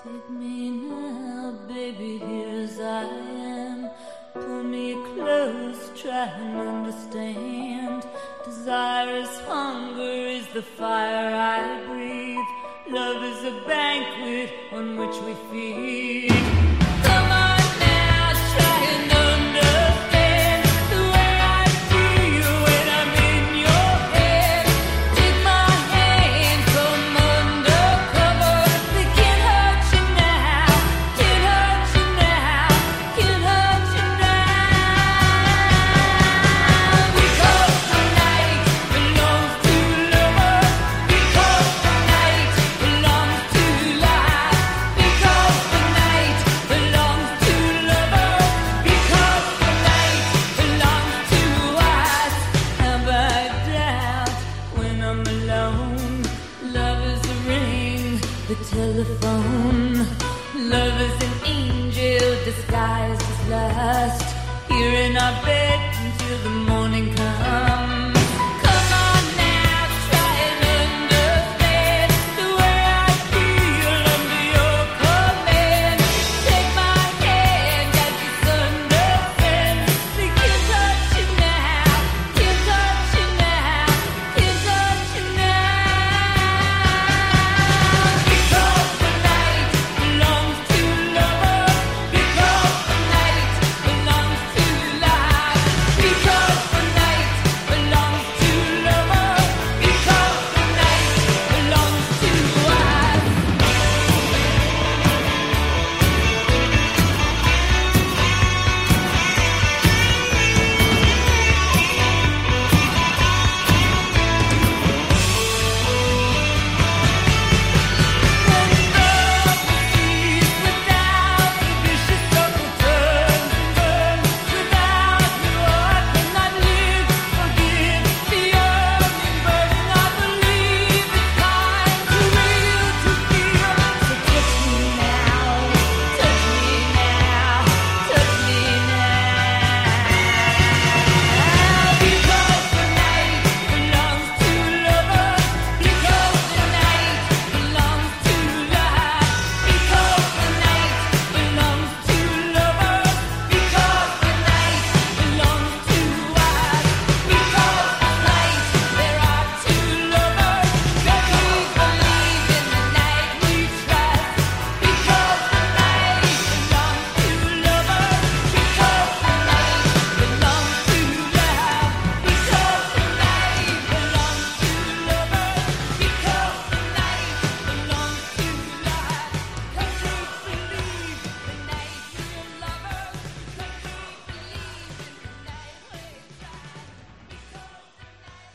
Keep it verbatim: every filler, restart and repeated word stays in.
Take me now, baby, here as I am. Pull me close, try and understand. Desire is hunger, is the fire I breathe. Love is a banquet on which we feed. Come on now, try and understand the way I feel when I'm in your head. Take my hand, come undercover. They can't hurt you now, can't hurt you now, can't hurt you now. Because the night belongs to lovers. Because the night belongs to life. Because the night belongs to lovers. Because the night belongs to us. Have I doubt when I'm alone? Love is the ring, the telephone. Love is an angel disguised as lust. Here in our bed until the morning comes.